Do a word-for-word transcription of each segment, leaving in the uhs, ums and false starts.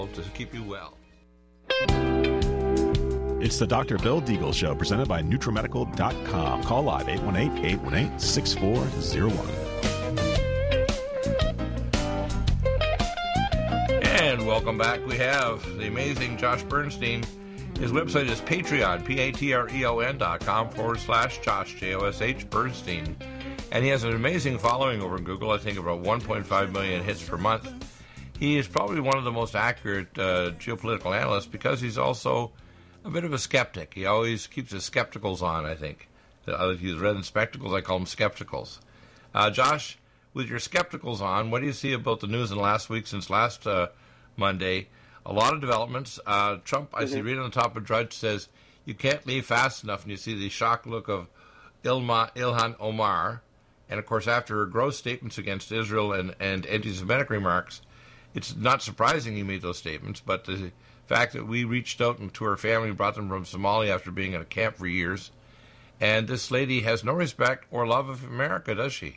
to keep you well. It's the Doctor Bill Deagle Show, presented by NutriMedical dot com. Call live, eight one eight, eight one eight, six four zero one. And welcome back. We have the amazing Josh Bernstein. His website is Patreon, P-A-T-R-E-O-N dot com forward slash Josh, J O S H, Bernstein. And he has an amazing following over Google, I think about one point five million hits per month. He is probably one of the most accurate uh, geopolitical analysts because he's also a bit of a skeptic. He always keeps his skepticals on, I think. If he's read in spectacles, I call them skepticals. Uh, Josh, with your skepticals on, what do you see about the news in the last week since last uh, Monday? A lot of developments. Uh, Trump, I mm-hmm. see, right on the top of Drudge says, you can't leave fast enough, and you see the shocked look of Ilma, Ilhan Omar. And, of course, after her gross statements against Israel and, and anti-Semitic remarks, it's not surprising he made those statements, but the fact that we reached out to her family, brought them from Somalia after being in a camp for years, and this lady has no respect or love of America, does she?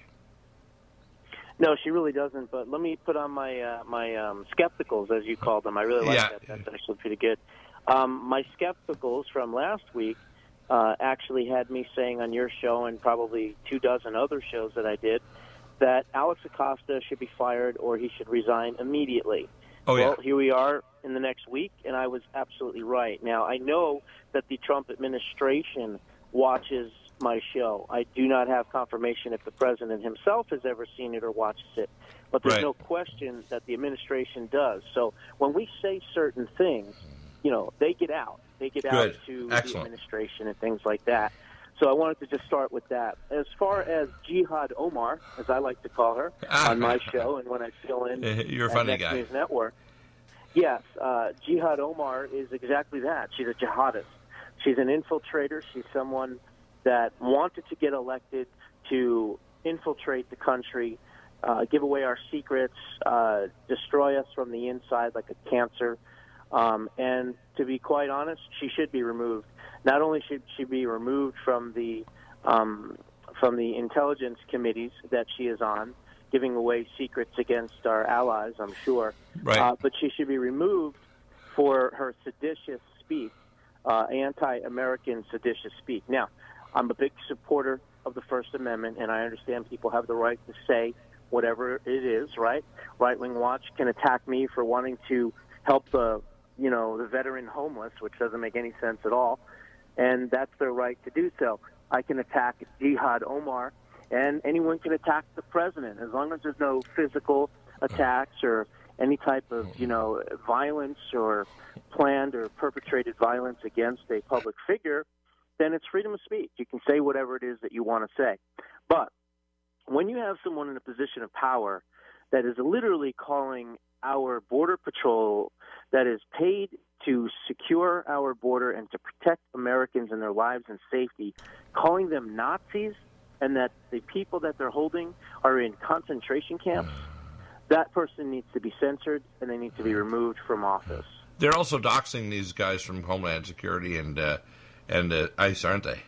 No, she really doesn't. But let me put on my uh, my um, skepticals, as you call them. I really like yeah. that. That's actually pretty good. Um, my skepticals from last week uh, actually had me saying on your show and probably two dozen other shows that I did that Alex Acosta should be fired or he should resign immediately. Oh, yeah. Well, here we are in the next week, and I was absolutely right. Now, I know that the Trump administration watches my show. I do not have confirmation if the president himself has ever seen it or watches it, but there's right. no question that the administration does. So when we say certain things, you know, they get out. They get Good. out to Excellent. the administration and things like that. So I wanted to just start with that. As far as Jihad Omar, as I like to call her on my show and when I fill in You're a at funny Next guy. News Network, yes, uh, Jihad Omar is exactly that. She's a jihadist. She's an infiltrator. She's someone that wanted to get elected to infiltrate the country, uh, give away our secrets, uh, destroy us from the inside like a cancer. Um, and to be quite honest, she should be removed. Not only should she be removed from the um, from the intelligence committees that she is on, giving away secrets against our allies, I'm sure, right. uh, but she should be removed for her seditious speech, uh, anti-American seditious speech. Now, I'm a big supporter of the First Amendment, and I understand people have the right to say whatever it is, right? Right-Wing Watch can attack me for wanting to help the, you know, the veteran homeless, which doesn't make any sense at all, and that's their right to do so. I can attack Jihad Omar, and anyone can attack the president, as long as there's no physical attacks or any type of, you know, violence or planned or perpetrated violence against a public figure. Then it's freedom of speech. You can say whatever it is that you want to say. But when you have someone in a position of power that is literally calling our Border Patrol, that is paid to secure our border and to protect Americans and their lives and safety, calling them Nazis, and that the people that they're holding are in concentration camps, that person needs to be censored and they need to be removed from office. They're also doxing these guys from Homeland Security and uh, and uh, ICE, aren't they?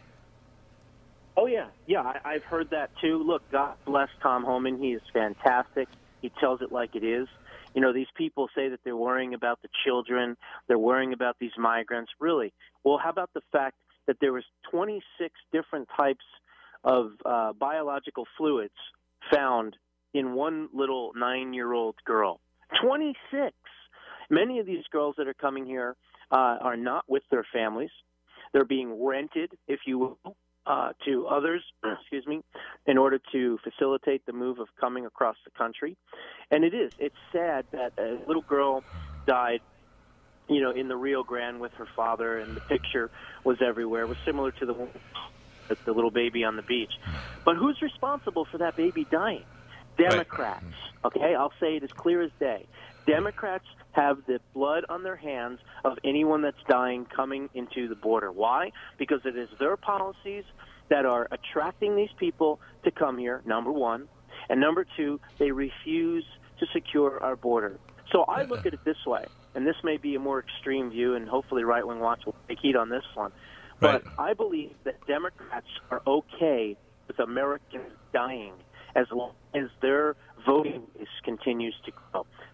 Oh, yeah. Yeah, I, I've heard that, too. Look, God bless Tom Homan. He is fantastic. He tells it like it is. You know, these people say that they're worrying about the children. They're worrying about these migrants. Really? Well, how about the fact that there was twenty-six different types of uh, biological fluids found in one little nine-year-old girl? twenty-six! Many of these girls that are coming here uh, are not with their families. They're being rented, if you will, uh, to others, excuse me, in order to facilitate the move of coming across the country. And it is. It's sad that a little girl died, you know, in the Rio Grande with her father, and the picture was everywhere. It was similar to the one with the little baby on the beach. But who's responsible for that baby dying? Democrats. Okay, I'll say it as clear as day. Democrats have the blood on their hands of anyone that's dying coming into the border. Why? Because it is their policies that are attracting these people to come here, number one. And number two, they refuse to secure our border. So I look at it this way, and this may be a more extreme view, and hopefully Right Wing Watch will take heed on this one. But Right. I believe that Democrats are okay with Americans dying as long as their voting base continues to grow.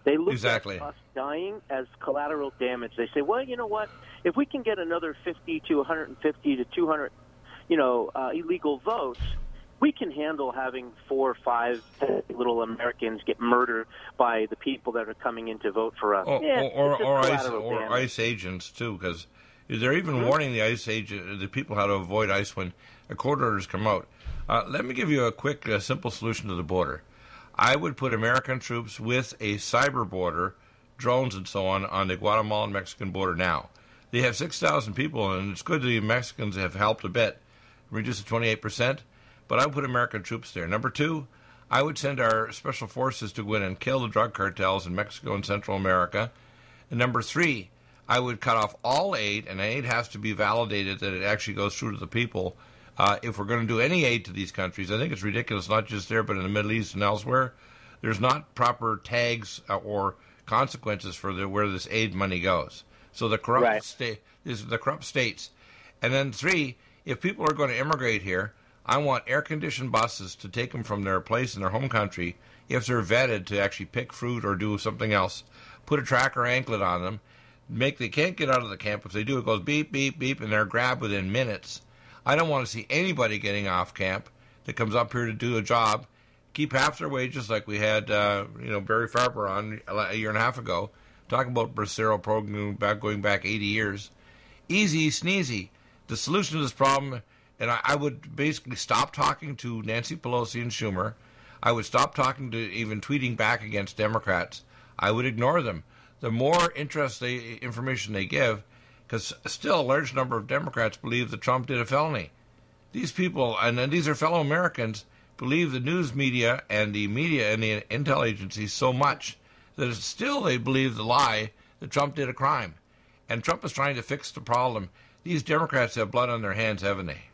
They look exactly. at us dying as collateral damage. They say, well, you know what? If we can get another fifty to one hundred fifty to two hundred, you know, uh, illegal votes, we can handle having four or five little Americans get murdered by the people that are coming in to vote for us. Or, yeah, or, or, ICE, damage. or ICE agents, too, because they're even mm-hmm. warning the ICE agent, the people how to avoid ICE when a court orders come out. Uh, let me give you a quick, uh, simple solution to the border. I would put American troops with a cyber border, drones and so on, on the Guatemalan-Mexican border now. They have six thousand people, and it's good the Mexicans have helped a bit, reduce it twenty-eight percent, but I would put American troops there. Number two, I would send our special forces to go in and kill the drug cartels in Mexico and Central America. And number three, I would cut off all aid, and aid has to be validated that it actually goes through to the people. Uh, if we're going to do any aid to these countries, I think it's ridiculous, not just there, but in the Middle East and elsewhere. There's not proper tags or consequences for the, where this aid money goes. So the corrupt right. state, is the corrupt states. And then three, if people are going to immigrate here, I want air-conditioned buses to take them from their place in their home country, if they're vetted to actually pick fruit or do something else, put a tracker anklet on them, make they can't get out of the camp. If they do, it goes beep, beep, beep, and they're grabbed within minutes. I don't want to see anybody getting off camp that comes up here to do a job, keep half their wages like we had, uh, you know, Barry Farber on a year and a half ago, talking about Bracero program back going back eighty years. Easy, sneezy. The solution to this problem, and I, I would basically stop talking to Nancy Pelosi and Schumer. I would stop talking to even tweeting back against Democrats. I would ignore them. The more interest they, information they give, because still a large number of Democrats believe that Trump did a felony. These people, and, and these are fellow Americans, believe the news media and the media and the intel agencies so much that it's still they believe the lie that Trump did a crime. And Trump is trying to fix the problem. These Democrats have blood on their hands, haven't they?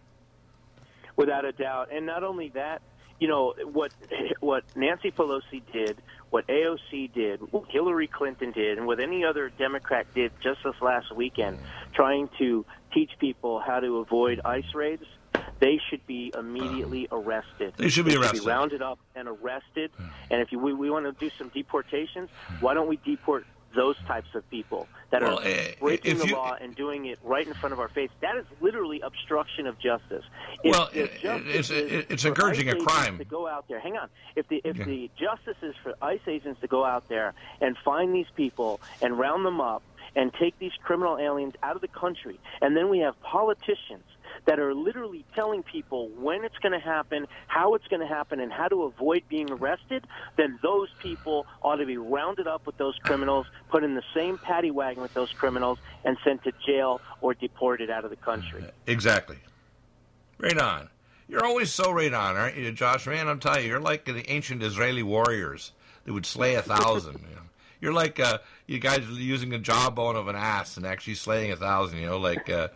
Without a doubt. And not only that, you know, what what Nancy Pelosi did, what A O C did, what Hillary Clinton did, and what any other Democrat did just this last weekend, trying to teach people how to avoid ICE raids, they should be immediately arrested. They should be they arrested. Should be rounded up and arrested. And if you, we, we want to do some deportations, why don't we deport those types of people that well, are uh, breaking the you, law and doing it right in front of our face? That is literally obstruction of justice. If, well, if it's is it's encouraging a crime to go out there. Hang on. If the if yeah. the justice is for ICE agents to go out there and find these people and round them up and take these criminal aliens out of the country, and then we have politicians that are literally telling people when it's going to happen, how it's going to happen, and how to avoid being arrested, then those people ought to be rounded up with those criminals, put in the same paddy wagon with those criminals, and sent to jail or deported out of the country. Exactly. Right on. You're always so right on, aren't you, Josh? Man, I'm telling you, you're like the ancient Israeli warriors that would slay a thousand. You know? You're like uh, you guys using a jawbone of an ass and actually slaying a thousand, you know, like... Uh,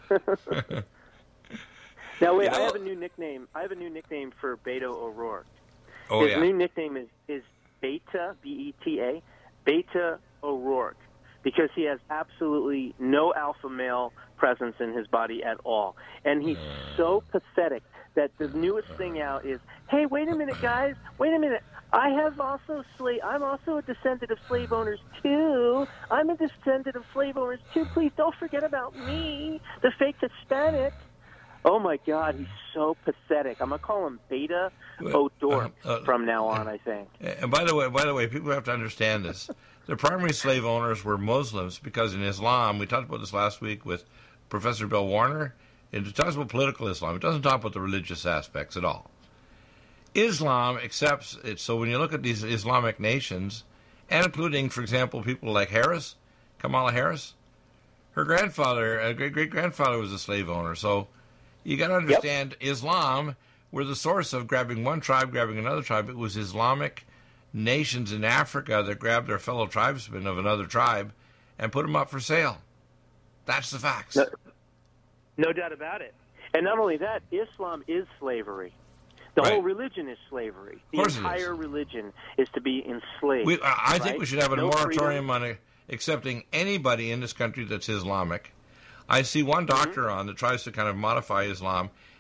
Now wait, you know, I have a new nickname. I have a new nickname for Beto O'Rourke. Oh His yeah. new nickname is is Beta B E T A, Beta O'Rourke, because he has absolutely no alpha male presence in his body at all, and he's uh, so pathetic that the newest thing out is, hey, wait a minute, guys, wait a minute. I have also slave. I'm also a descendant of slave owners too. I'm a descendant of slave owners too. Please don't forget about me, the fake Hispanic. Oh, my God, he's so pathetic. I'm going to call him Beta O'Rourke uh, uh, from now on, I think. And by the way, by the way, people have to understand this. The primary slave owners were Muslims because in Islam, we talked about this last week with Professor Bill Warner, it talks about political Islam. It doesn't talk about the religious aspects at all. Islam accepts it. So when you look at these Islamic nations, and including, for example, people like Harris, Kamala Harris, her grandfather, uh, great-great-grandfather was a slave owner. So you got to understand, yep. Islam were the source of grabbing one tribe, grabbing another tribe. It was Islamic nations in Africa that grabbed their fellow tribesmen of another tribe and put them up for sale. That's the facts. No, no doubt about it. And not only that, Islam is slavery. The right. whole religion is slavery. The of course entire religion is to be enslaved. We, I right? think we should have a no moratorium freedom. on a, accepting anybody in this country that's Islamic. I see one doctor on that tries to kind of modify Islam,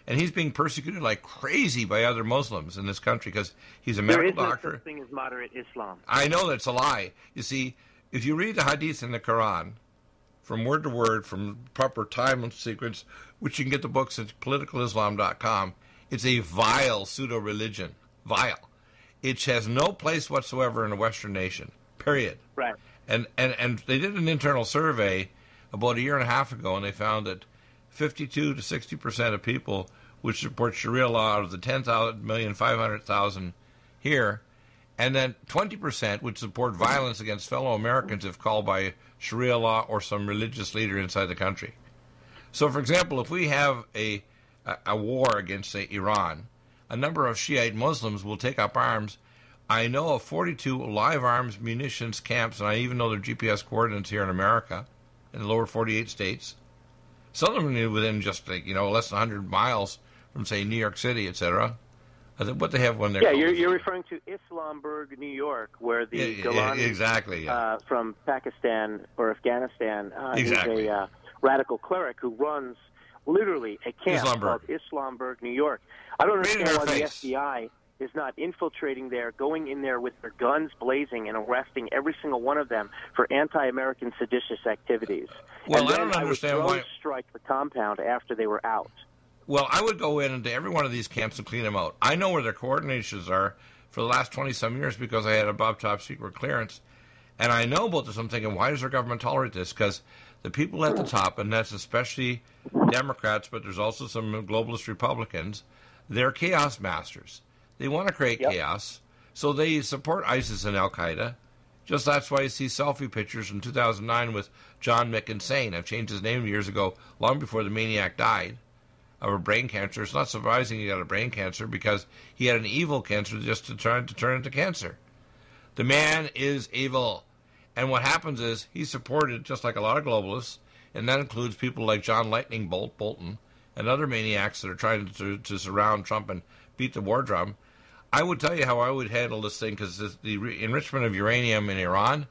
And he's being persecuted like crazy by other Muslims in this country because he's a There medical is no doctor. such thing as moderate Islam. I know that's a lie. You see, if you read the hadith in the Quran, from word to word, from proper time and sequence, which you can get the books at political islam dot com, it's a vile pseudo-religion. Vile. It has no place whatsoever in a Western nation, period. Right. And, and, and they did an internal survey about a year and a half ago, and they found that fifty-two to sixty percent of people would support Sharia law out of the ten million five hundred thousand here, and then twenty percent would support violence against fellow Americans if called by Sharia law or some religious leader inside the country. So, for example, if we have a, a, a war against, say, Iran, a number of Shiite Muslims will take up arms. I know of forty-two live arms munitions camps, and I even know their G P S coordinates here in America, in the lower forty-eight states. Some of them are within just, like, you know, less than one hundred miles from, say, New York City, et cetera. I think what they have when they're yeah, you're, you're referring to Islamburg, New York, where the yeah, Golani yeah, exactly, yeah. uh, from Pakistan or Afghanistan uh, exactly. is a uh, radical cleric who runs literally a camp Islamburg. called Islamburg, New York. I don't Right in understand our why the face. F B I is not infiltrating there, going in there with their guns blazing and arresting every single one of them for anti-American seditious activities. Well, and I then don't understand would why- drone strike the compound after they were out. Well, I would go in into every one of these camps and clean them out. I know where their coordinations are for the last twenty-some years because I had a Bob Top secret clearance. And I know about this. I'm thinking, why does our government tolerate this? Because the people at the top, and that's especially Democrats, but there's also some globalist Republicans, they're chaos masters. They want to create Yep. chaos, so they support ISIS and Al-Qaeda. Just that's why you see selfie pictures in two thousand nine with John McInsane. I've changed his name years ago, long before the maniac died of a brain cancer. It's not surprising he got a brain cancer because he had an evil cancer just to try to turn into cancer. The man is evil. And what happens is he's supported, just like a lot of globalists, and that includes people like John Lightning Bolt Bolton and other maniacs that are trying to, to surround Trump and beat the war drum. I would tell you how I would handle this thing, because the re- enrichment of uranium in Iran,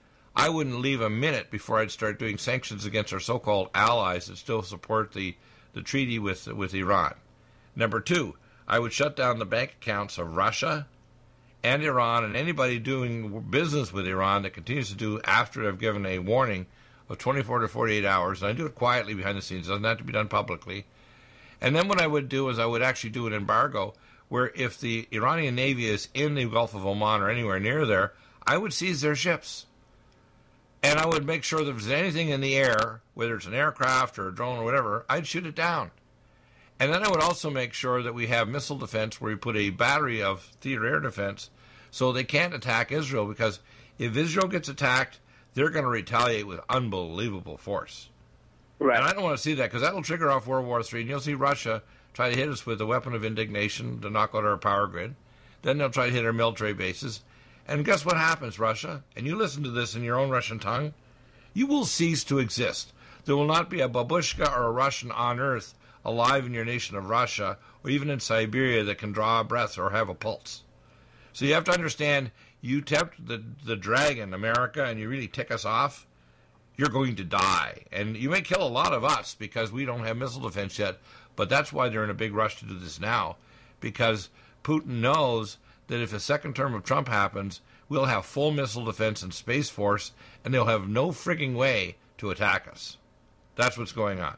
I wouldn't leave a minute before I'd start doing sanctions against our so-called allies that still support the, the treaty with with Iran. Number two, I would shut down the bank accounts of Russia and Iran and anybody doing business with Iran that continues to do after I've given a warning of twenty-four to forty-eight hours. And I do it quietly behind the scenes. It doesn't have to be done publicly. And then what I would do is I would actually do an embargo where if the Iranian Navy is in the Gulf of Oman or anywhere near there, I would seize their ships. And I would make sure that if there's anything in the air, whether it's an aircraft or a drone or whatever, I'd shoot it down. And then I would also make sure that we have missile defense where we put a battery of theater air defense so they can't attack Israel, because if Israel gets attacked, they're going to retaliate with unbelievable force. Right. And I don't want to see that, because that will trigger off World War Three, and you'll see Russia try to hit us with a weapon of indignation to knock out our power grid. Then they'll try to hit our military bases. And guess what happens, Russia? And you listen to this in your own Russian tongue. You will cease to exist. There will not be a babushka or a Russian on earth alive in your nation of Russia, or even in Siberia, that can draw a breath or have a pulse. So you have to understand, you tempt the, the dragon, America, and you really tick us off, you're going to die. And you may kill a lot of us because we don't have missile defense yet, but that's why they're in a big rush to do this now, because Putin knows that if a second term of Trump happens, we'll have full missile defense and Space Force, and they'll have no frigging way to attack us. That's what's going on.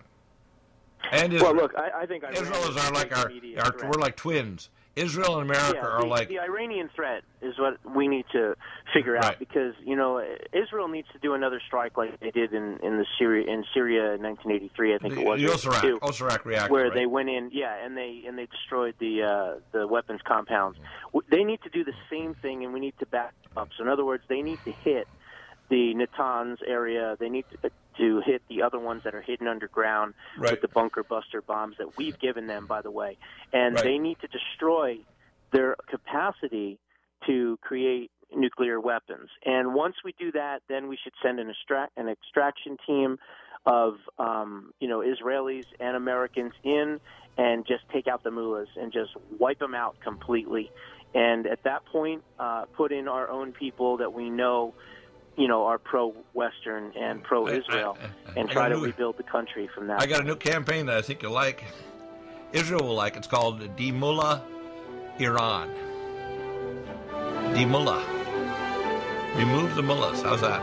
And Israel, Well, look, I, I think Israel Iran is our, like our, immediate our threat. we're like twins. Israel and America Yeah, are the, like the Iranian threat is what we need to figure out, Right. because you know Israel needs to do another strike like they did in in the Syria in Syria in nineteen eighty-three, I think the, it was, the or Osirak, two, Osirak reactor, where right? they went in, yeah, and they and they destroyed the uh, the weapons compounds. W- They need to do the same thing, and we need to back up. So in other words, they need to hit the Natanz area. They need to, to hit the other ones that are hidden underground Right. with the bunker buster bombs that we've given them, by the way. And Right. they need to destroy their capacity to create nuclear weapons. And once we do that, then we should send an, extract, an extraction team of, um, you know, Israelis and Americans in and just take out the mullahs and just wipe them out completely. And at that point, uh, put in our own people that we know, you know, are pro-Western and pro-Israel, I- I- I- and I try got to a new- rebuild the country from that. I got a new campaign that I think you'll like. Israel will like. It's called Demullah Iran. Demullah. Remove the mullahs. How's that?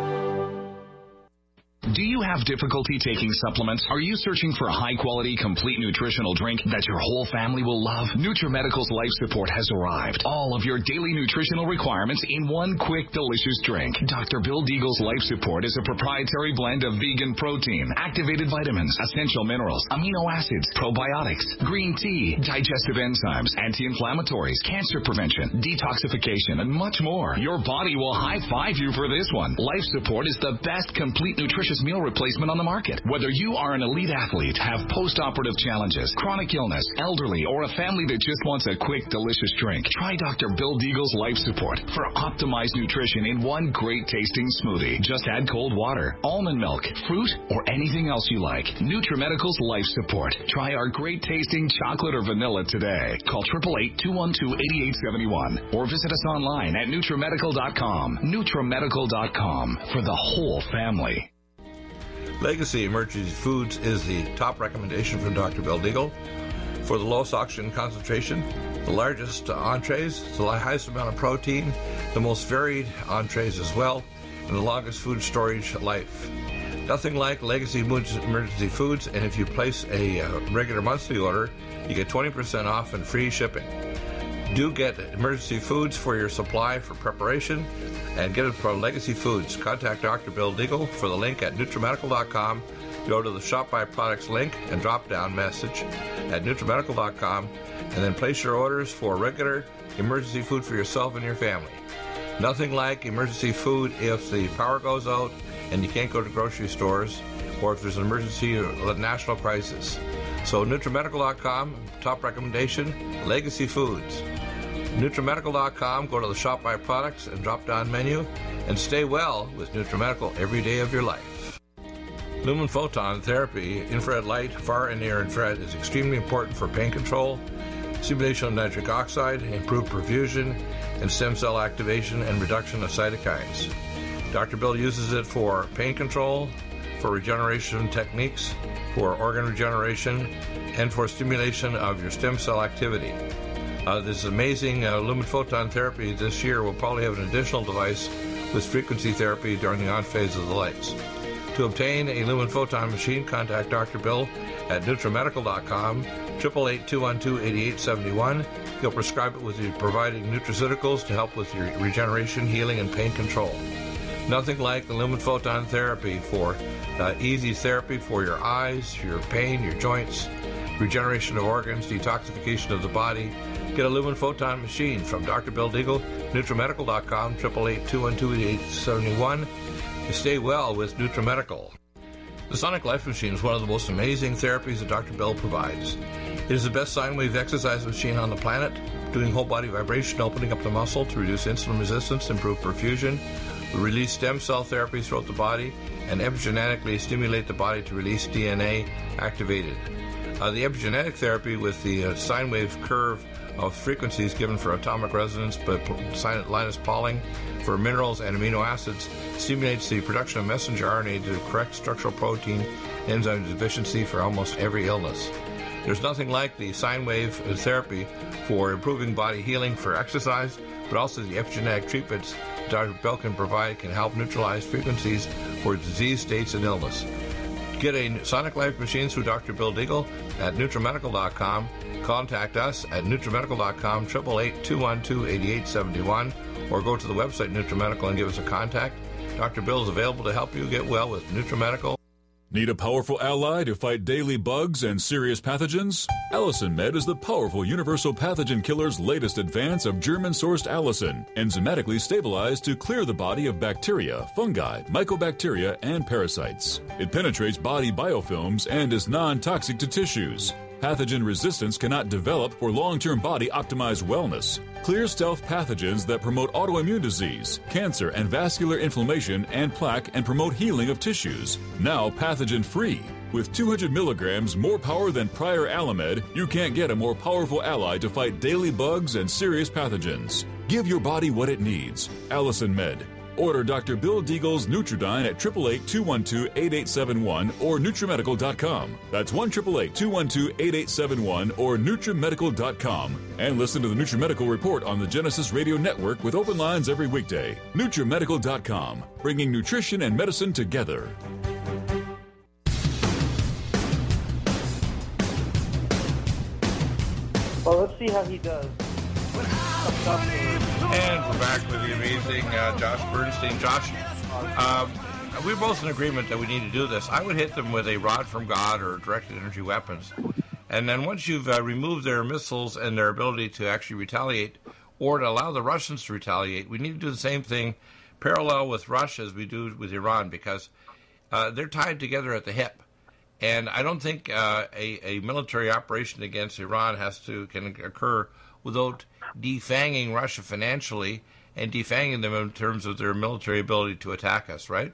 Do you have difficulty taking supplements? Are you searching for a high-quality, complete nutritional drink that your whole family will love? NutriMedical's Life Support has arrived. All of your daily nutritional requirements in one quick, delicious drink. Doctor Bill Deagle's Life Support is a proprietary blend of vegan protein, activated vitamins, essential minerals, amino acids, probiotics, green tea, digestive enzymes, anti-inflammatories, cancer prevention, detoxification, and much more. Your body will high-five you for this one. Life Support is the best complete nutritious meal replacement on the market. Whether you are an elite athlete, have post-operative challenges, chronic illness, elderly, or a family that just wants a quick, delicious drink, try Doctor Bill Deagle's Life Support for optimized nutrition in one great-tasting smoothie. Just add cold water, almond milk, fruit, or anything else you like. NutriMedical's Life Support. Try our great-tasting chocolate or vanilla today. Call eight eight eight, two one two, eight eight seven one or visit us online at NutriMedical dot com. NutriMedical dot com for the whole family. Legacy Emergency Foods is the top recommendation from Doctor Bill Deagle for the lowest oxygen concentration, the largest entrees, the highest amount of protein, the most varied entrees as well, and the longest food storage life. Nothing like Legacy Emergency Foods, and if you place a uh, regular monthly order, you get twenty percent off and free shipping. Do get Emergency Foods for your supply for preparation, and get it from Legacy Foods. Contact Doctor Bill Deagle for the link at NutriMedical dot com. Go to the Shop by Products link and drop-down message at NutriMedical dot com, and then place your orders for regular emergency food for yourself and your family. Nothing like emergency food if the power goes out and you can't go to grocery stores, or if there's an emergency or a national crisis. So NutriMedical dot com, top recommendation, Legacy Foods. NutriMedical dot com, go to the Shop by Products and drop-down menu, and stay well with NutriMedical every day of your life. Lumen Photon Therapy, infrared light, far and near infrared, is extremely important for pain control, stimulation of nitric oxide, improved perfusion, and stem cell activation and reduction of cytokines. Doctor Bill uses it for pain control, for regeneration techniques, for organ regeneration, and for stimulation of your stem cell activity. Uh, this amazing uh, Lumen Photon Therapy this year will probably have an additional device with frequency therapy during the on phase of the lights. To obtain a Lumen Photon machine, contact Doctor Bill at NutriMedical dot com, eight eight eight, two one two, eight eight seven one. He'll prescribe it with you providing nutraceuticals to help with your regeneration, healing, and pain control. Nothing like the Lumen Photon Therapy for uh, easy therapy for your eyes, your pain, your joints, regeneration of organs, detoxification of the body. Get a Lumen Photon machine from Doctor Bill Deagle, NutriMedical dot com, eight eight eight, two one two, eight eight seven one. Stay well with NutriMedical. The Sonic Life Machine is one of the most amazing therapies that Doctor Bill provides. It is the best sine wave exercise machine on the planet, doing whole body vibration, opening up the muscle to reduce insulin resistance, improve perfusion, release stem cell therapy throughout the body, and epigenetically stimulate the body to release D N A activated. Uh, the epigenetic therapy with the uh, sine wave curve of frequencies given for atomic resonance by Linus Pauling for minerals and amino acids stimulates the production of messenger R N A to correct structural protein enzyme deficiency for almost every illness. There's nothing like the sine wave therapy for improving body healing for exercise, but also the epigenetic treatments Doctor Bill can provide can help neutralize frequencies for disease states and illness. Get a Sonic Life machine through Doctor Bill Deagle at NutriMedical dot com. Contact us at NutriMedical dot com, eight eight eight, two one two, eight eight seven one, or go to the website NutriMedical and give us a contact. Doctor Bill is available to help you get well with NutriMedical. Need a powerful ally to fight daily bugs and serious pathogens? Allicin Med is the powerful universal pathogen killer's latest advance of German-sourced allicin, enzymatically stabilized to clear the body of bacteria, fungi, mycobacteria, and parasites. It penetrates body biofilms and is non-toxic to tissues. Pathogen resistance cannot develop for long-term body-optimized wellness. Clear stealth pathogens that promote autoimmune disease, cancer and vascular inflammation and plaque and promote healing of tissues. Now pathogen-free. With two hundred milligrams more power than prior Alamed, you can't get a more powerful ally to fight daily bugs and serious pathogens. Give your body what it needs. Allicin Med. Order Doctor Bill Deagle's Nutridyne at eight eight eight, two one two, eight eight seven one or Nutrimedical dot com. That's one eight eight eight, two one two, eight eight seven one or Nutrimedical dot com. And listen to the Nutrimedical Report on the Genesis Radio Network with open lines every weekday. Nutrimedical dot com, bringing nutrition and medicine together. Well, let's see how he does. And we're back with the amazing uh, Josh Bernstein. Josh, um, we're both in agreement that we need to do this. I would hit them with a rod from God or directed energy weapons. And then once you've uh, removed their missiles and their ability to actually retaliate or to allow the Russians to retaliate, we need to do the same thing parallel with Russia as we do with Iran, because uh, they're tied together at the hip. And I don't think uh, a, a military operation against Iran has to can occur without defanging Russia financially and defanging them in terms of their military ability to attack us, right?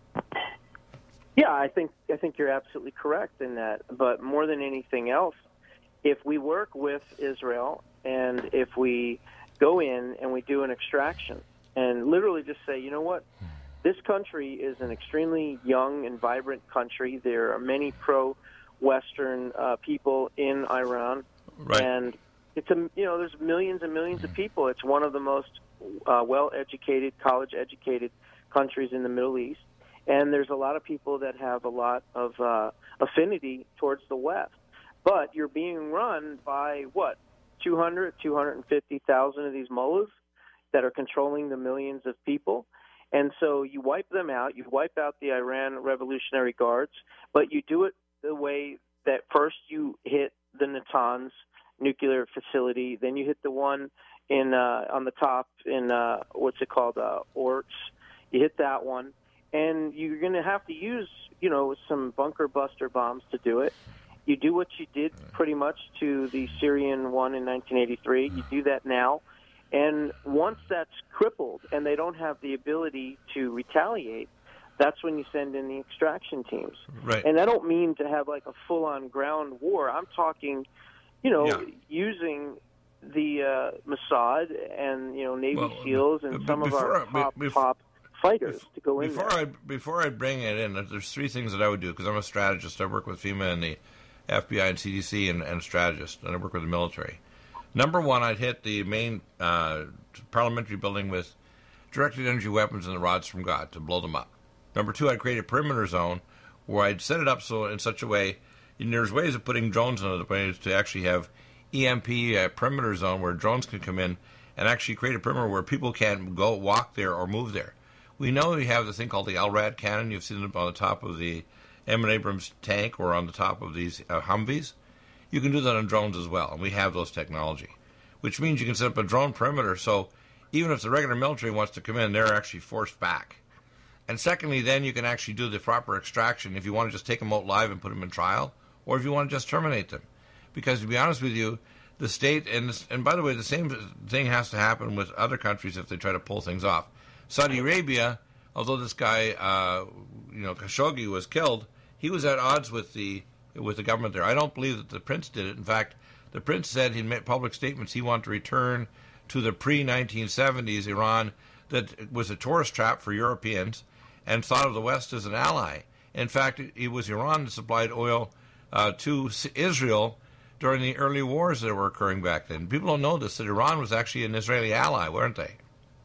Yeah, I think I think you're absolutely correct in that. But more than anything else, if we work with Israel and if we go in and we do an extraction and literally just say, you know what, this country is an extremely young and vibrant country. There are many pro-Western uh, people in Iran, right. and it's a you know there's millions and millions of people. It's one of the most uh, well-educated, college-educated countries in the Middle East, and there's a lot of people that have a lot of uh, affinity towards the West. But you're being run by what two hundred, two hundred fifty thousand of these mullahs that are controlling the millions of people. And so you wipe them out, you wipe out the Iran Revolutionary Guards, but you do it the way that first you hit the Natanz nuclear facility, then you hit the one in uh, on the top in, uh, what's it called, uh, Orts. You hit that one, and you're going to have to use, you know, some bunker buster bombs to do it. You do what you did pretty much to the Syrian one in nineteen eighty-three. You do that now. And once that's crippled and they don't have the ability to retaliate, that's when you send in the extraction teams. Right. And I don't mean to have like a full-on ground war. I'm talking, you know, yeah. using the uh, Mossad and, you know, Navy well, SEALs and b- some of our I, top, be, top fighters bef- to go in before there. I, before I bring it in, there's three things that I would do, because I'm a strategist. I work with FEMA and the F B I and C D C and, and strategist, and I work with the military. Number one, I'd hit the main uh, parliamentary building with directed energy weapons and the rods from God to blow them up. Number two, I'd create a perimeter zone where I'd set it up so in such a way, and there's ways of putting drones into the ways to actually have E M P uh, perimeter zone where drones can come in and actually create a perimeter where people can't go walk there or move there. We know we have the thing called the L RAD cannon. You've seen it on the top of the M and Abrams tank or on the top of these uh, Humvees. You can do that on drones as well, and we have those technology, which means you can set up a drone perimeter so even if the regular military wants to come in, they're actually forced back. And secondly, then you can actually do the proper extraction if you want to just take them out live and put them in trial, or if you want to just terminate them. Because to be honest with you, the state, and this, and by the way, the same thing has to happen with other countries if they try to pull things off. Saudi Arabia, although this guy, uh, you know, Khashoggi was killed, he was at odds with the with the government there. I don't believe that the prince did it. In fact, the prince said in public statements he wanted to return to the pre nineteen seventies Iran that was a tourist trap for Europeans and thought of the West as an ally. In fact, it was Iran that supplied oil uh, to Israel during the early wars that were occurring back then. People don't know this, that Iran was actually an Israeli ally, weren't they?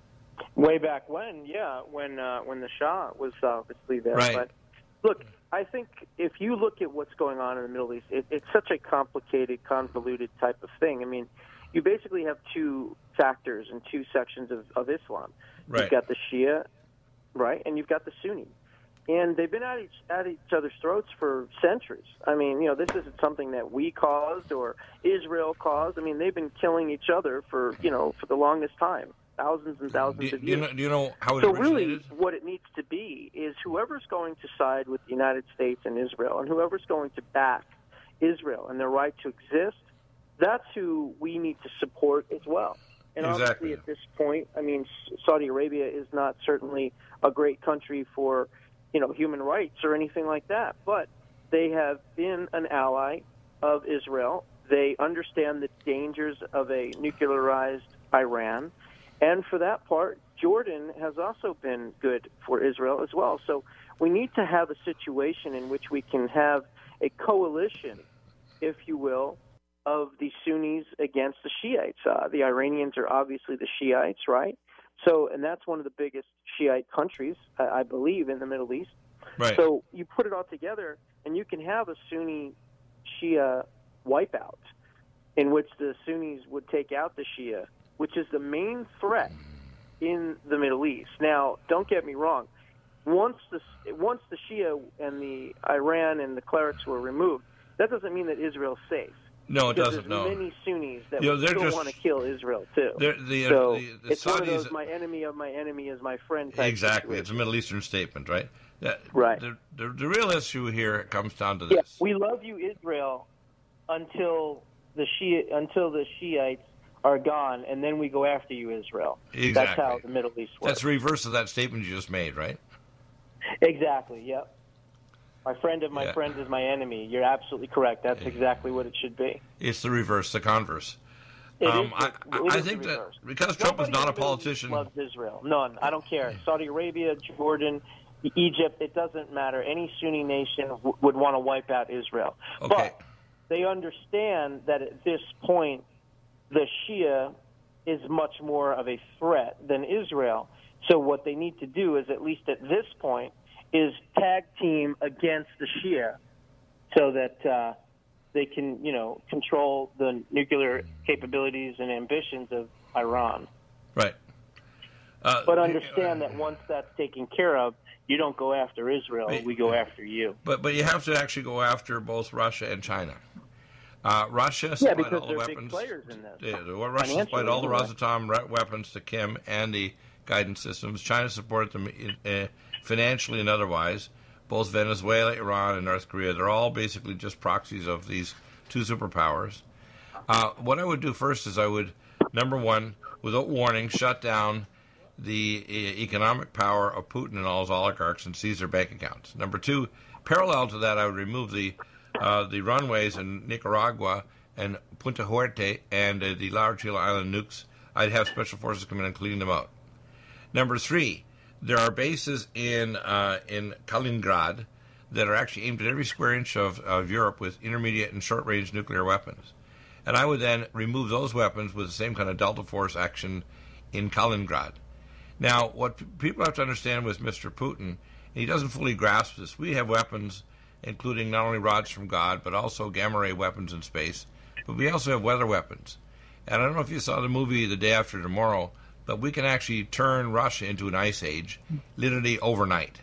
Way back when, yeah, when uh, when the Shah was obviously there. Right. But look, I think if you look at what's going on in the Middle East, it, it's such a complicated, convoluted type of thing. I mean, you basically have two factors and two sections of, of Islam. Right. You've got the Shia, right, and you've got the Sunni. And they've been at each, at each other's throats for centuries. I mean, you know, this isn't something that we caused or Israel caused. I mean, they've been killing each other for, you know, for the longest time, thousands and thousands do, of do you years. know, do you know how it so originated? really, what it needs to be is whoever's going to side with the United States and Israel, and whoever's going to back Israel and their right to exist, that's who we need to support as well. And exactly. obviously, at this point, I mean, Saudi Arabia is not certainly a great country for, you know, human rights or anything like that, but they have been an ally of Israel. They understand the dangers of a nuclearized Iran. And for that part, Jordan has also been good for Israel as well. So we need to have a situation in which we can have a coalition, if you will, of the Sunnis against the Shiites. Uh, the Iranians are obviously the Shiites, right? So, and that's one of the biggest Shiite countries, uh, I believe, in the Middle East. Right. So you put it all together, and you can have a Sunni Shia wipeout in which the Sunnis would take out the Shia, which is the main threat in the Middle East. Now, don't get me wrong. Once the once the Shia and the Iran and the clerics were removed, that doesn't mean that Israel's safe. No, it because doesn't. There's No. many Sunnis that You know, would still just, want to kill Israel too. The, so the, the it's one of Saudis, those "my enemy of my enemy is my friend" type exactly. situation. It's a Middle Eastern statement, right? That, right. The, the, the real issue here comes down to this. Yes, we love you, Israel, until the Shia, until the Shiites are gone, and then we go after you, Israel. Exactly. That's how the Middle East works. That's the reverse of that statement you just made, right? Exactly. Yep. My friend of my Yeah. friend is my enemy. You're absolutely correct. That's exactly what it should be. It's the reverse, the converse. It um, is, I, it I is think the that reverse. because Trump is Nobody not a in the Middle East politician. loves Israel. None. I don't care. Saudi Arabia, Jordan, Egypt, it doesn't matter. Any Sunni nation w- would want to wipe out Israel. Okay. But they understand that at this point, the Shia is much more of a threat than Israel. So what they need to do is, at least at this point, is tag team against the Shia so that uh, they can, you know, control the nuclear capabilities and ambitions of Iran. Right. Uh, But understand that once that's taken care of, you don't go after Israel. We go after you. But but you have to actually go after both Russia and China. Uh, Russia Yeah, supplied because all the they're big weapons. players in this. Yeah, the- well, Russia supplied all the Financially, Rosatom re- weapons to Kim and the guidance systems. China supported them uh, financially and otherwise. Both Venezuela, Iran, and North Korea, they're all basically just proxies of these two superpowers. Uh, what I would do first is I would, number one, without warning, shut down the e- economic power of Putin and all his oligarchs and seize their bank accounts. Number two, parallel to that, I would remove the uh, the runways in Nicaragua and Punta Huerte and uh, the large Hill Island nukes. I'd have special forces come in and clean them out. Number three, there are bases in uh, in Kaliningrad that are actually aimed at every square inch of, of Europe with intermediate and short-range nuclear weapons. And I would then remove those weapons with the same kind of Delta Force action in Kaliningrad. Now, what p- people have to understand with Mister Putin, and he doesn't fully grasp this, we have weapons, including not only rods from God, but also gamma-ray weapons in space, but we also have weather weapons. And I don't know if you saw the movie The Day After Tomorrow, but we can actually turn Russia into an ice age, literally overnight.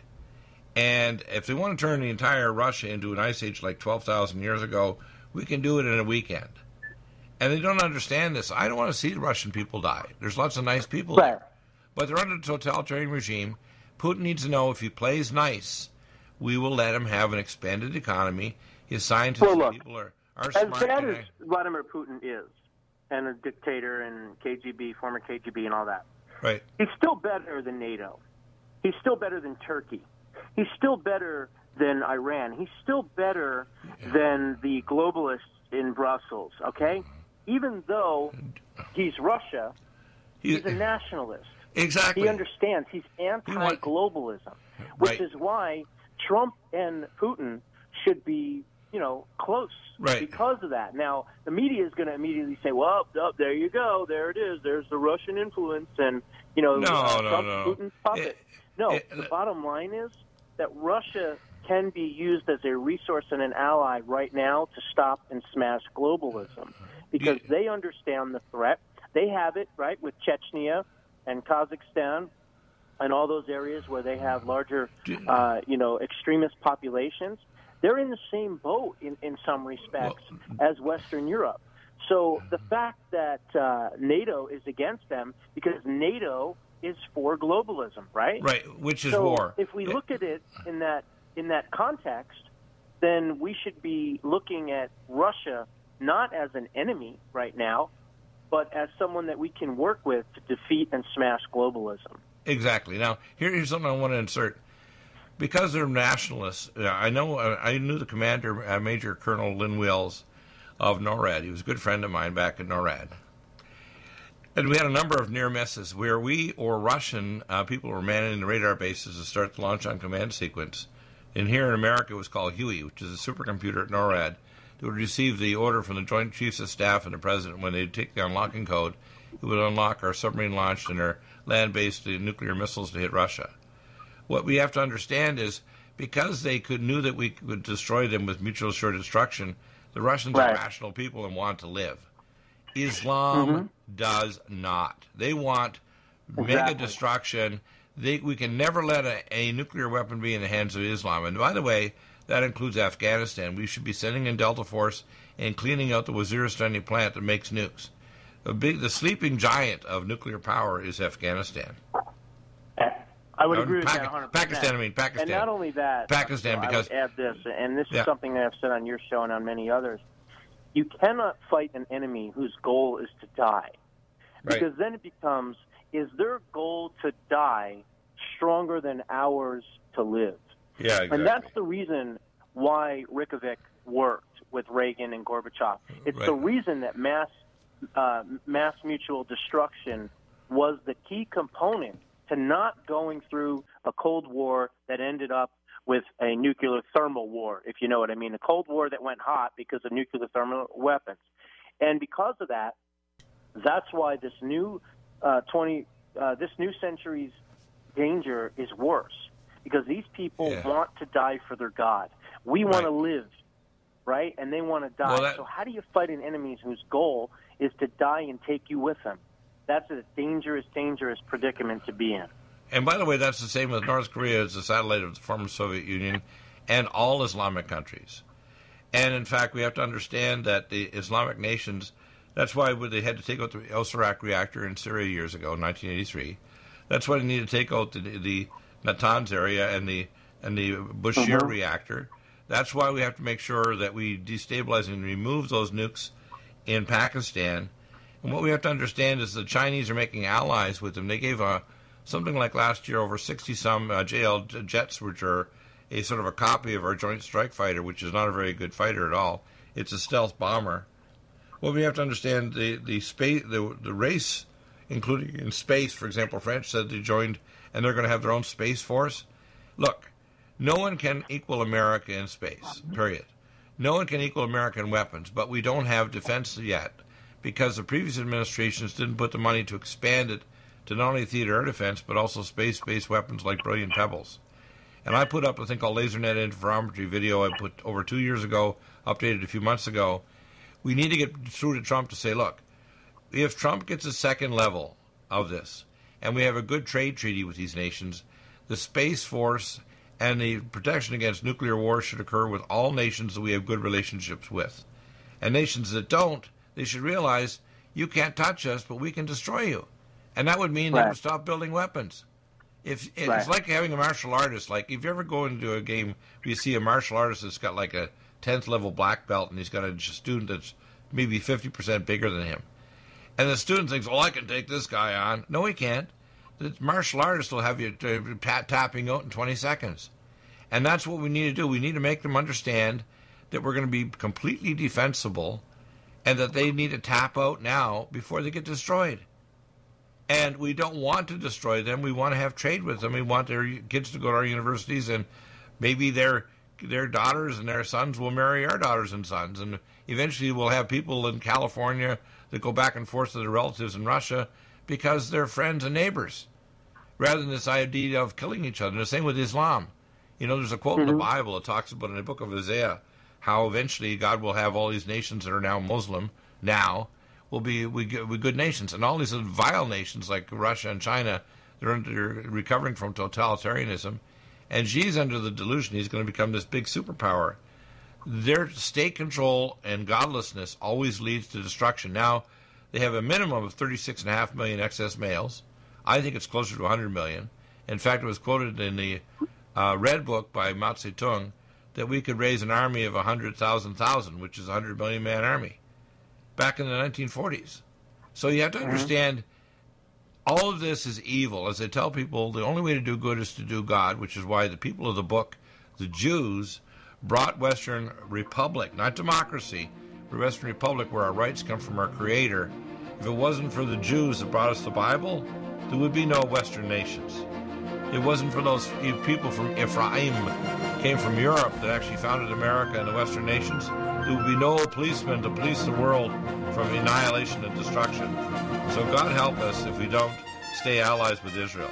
And if they want to turn the entire Russia into an ice age like twelve thousand years ago, we can do it in a weekend. And they don't understand this. I don't want to see the Russian people die. There's lots of nice people Right. there. But they're under a totalitarian regime. Putin needs to know if he plays nice, we will let him have an expanded economy. His scientists Well, and look, people are, are As smart. bad and as I- Vladimir Putin is, and a dictator and K G B, former K G B and all that, Right. he's still better than NATO. He's still better than Turkey. He's still better than Iran. He's still better than the globalists in Brussels, okay? Even though he's Russia, He- he's a nationalist. exactly. He understands. He's anti-globalism, which Right. is why Trump and Putin should be, you know, close Right. because of that. Now, the media is going to immediately say, well, oh, there you go. There it is. There's the Russian influence and, you know, No, uh, no, Trump's no. Putin's puppet. It- no, it- the bottom line is that Russia can be used as a resource and an ally right now to stop and smash globalism because Yeah. they understand the threat. They have it, right, with Chechnya and Kazakhstan and all those areas where they have larger, uh, you know, extremist populations. They're in the same boat in, in some respects as Western Europe. So the fact that uh, NATO is against them because NATO is for globalism, right? Right, which is so war. If we look at it in that in that context, then we should be looking at Russia not as an enemy right now, but as someone that we can work with to defeat and smash globalism. Exactly. Now, here, here's something I want to insert. Because they're nationalists, uh, I know uh, I knew the commander, uh, Major Colonel Lynn Wills of NORAD. He was a good friend of mine back at NORAD. And we had a number of near misses where we or Russian uh, people were manning the radar bases to start the launch on command sequence. And here in America, it was called Huey, which is a supercomputer at NORAD that would receive the order from the Joint Chiefs of Staff and the President when they'd take the unlocking code. It would unlock our submarine-launched and our land-based nuclear missiles to hit Russia. What we have to understand is because they could knew that we could destroy them with mutual assured destruction, the Russians right. are rational people and want to live. Islam mm-hmm. does not. They want exactly. mega destruction. They, we can never let a, a nuclear weapon be in the hands of Islam. And by the way, that includes Afghanistan. We should be sending in Delta Force and cleaning out the Waziristani plant that makes nukes. The, big, the sleeping giant of nuclear power is Afghanistan. I would agree with Pac- that one hundred percent. Pakistan, I mean, Pakistan. And not only that, Pakistan, so because I would add this, and this yeah. is something that I've said on your show and on many others. You cannot fight an enemy whose goal is to die. Right. Because then it becomes, is their goal to die stronger than ours to live? Yeah, exactly. And that's the reason why Reykjavik worked with Reagan and Gorbachev. It's right. the reason that mass uh, mass mutual destruction was the key component to not going through a Cold War that ended up with a nuclear thermal war, if you know what I mean, a Cold War that went hot because of nuclear thermal weapons. And because of that, that's why this new uh, twenty, uh, this new century's danger is worse, because these people yeah. want to die for their God. We want right. to live, right? And they want to die. Well, that... So how do you fight an enemy whose goal is to die and take you with them? That's a dangerous, dangerous predicament to be in. And by the way, that's the same with North Korea as a satellite of the former Soviet Union and all Islamic countries. And in fact, we have to understand that the Islamic nations, that's why they had to take out the Osirak reactor in Syria years ago, in nineteen eighty-three. That's why they needed to take out the, the Natanz area and the and the Bushehr uh-huh. reactor. That's why we have to make sure that we destabilize and remove those nukes in Pakistan. And what we have to understand is the Chinese are making allies with them. They gave a something like last year over sixty-some uh, J L jets, which are a sort of a copy of our Joint Strike Fighter, which is not a very good fighter at all. It's a stealth bomber. Well, we have to understand the the space, the the race, including in space. For example, French said they joined, and they're going to have their own space force. Look, no one can equal America in space. Period. No one can equal America in weapons, but we don't have defense yet because the previous administrations didn't put the money to expand it to not only theater air defense, but also space-based weapons like Brilliant Pebbles. And I put up a thing called LaserNet interferometry video I put over two years ago, updated a few months ago. We need to get through to Trump to say, look, if Trump gets a second level of this, and we have a good trade treaty with these nations, the Space Force and the protection against nuclear war should occur with all nations that we have good relationships with. And nations that don't, they should realize, you can't touch us, but we can destroy you. And that would mean right. they would stop building weapons. If It's right. like having a martial artist. Like, if you ever go into a game where you see a martial artist that's got like a tenth level black belt and he's got a student that's maybe fifty percent bigger than him. And the student thinks, well, I can take this guy on. No, he can't. The martial artist will have you t- tapping out in twenty seconds. And that's what we need to do. We need to make them understand that we're going to be completely defensible and that they need to tap out now before they get destroyed. And we don't want to destroy them. We want to have trade with them. We want their kids to go to our universities, and maybe their their daughters and their sons will marry our daughters and sons. And eventually we'll have people in California that go back and forth to their relatives in Russia because they're friends and neighbors, rather than this idea of killing each other. The same with Islam. You know, there's a quote mm-hmm. in the Bible that talks about in the book of Isaiah how eventually God will have all these nations that are now Muslim now will be we, we good nations, and all these vile nations like Russia and China, they're, under, they're recovering from totalitarianism, and Xi's under the delusion he's going to become this big superpower. Their state control and godlessness always leads to destruction. Now, they have a minimum of thirty-six point five million excess males. I think it's closer to one hundred million. In fact, it was quoted in the uh, Red Book by Mao Zedong that we could raise an army of one hundred thousand thousand, which is a one hundred million man army, back in the nineteen forties. So you have to understand all of this is evil. As I tell people, the only way to do good is to do God, which is why the people of the book, the Jews, brought Western Republic, not democracy, but Western Republic, where our rights come from our Creator, If it wasn't for the Jews that brought us the Bible, there would be no Western nations. It wasn't for those people from Ephraim, came from Europe, that actually founded America and the Western nations. There would be no policemen to police the world from annihilation and destruction. So God help us if we don't stay allies with Israel.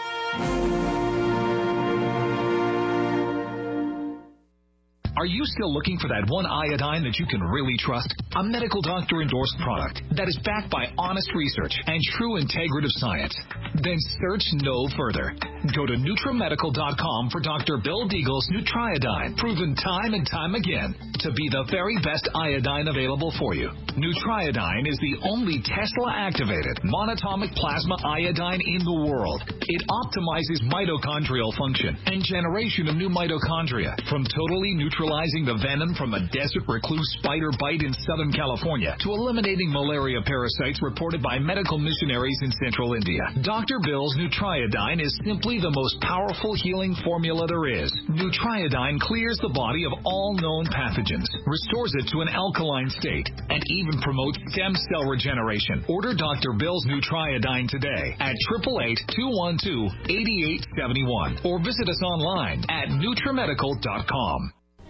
Are you still looking for that one iodine that you can really trust? A medical doctor endorsed product that is backed by honest research and true integrative science? Then search no further. Go to NutriMedical dot com for Doctor Bill Deagle's Nutriodine, proven time and time again to be the very best iodine available for you. Nutriodine is the only Tesla-activated monatomic plasma iodine in the world. It optimizes mitochondrial function and generation of new mitochondria from totally neutralizing the venom from a desert recluse spider bite in Southern California to eliminating malaria parasites reported by medical missionaries in Central India. Doctor Bill's Nutriodine is simply the most powerful healing formula there is. Nutriodine clears the body of all known pathogens, restores it to an alkaline state, and even promotes stem cell regeneration. Order Doctor Bill's Nutriodine today at eight eight eight, two one two, eight eight seven one or visit us online at NutriMedical dot com.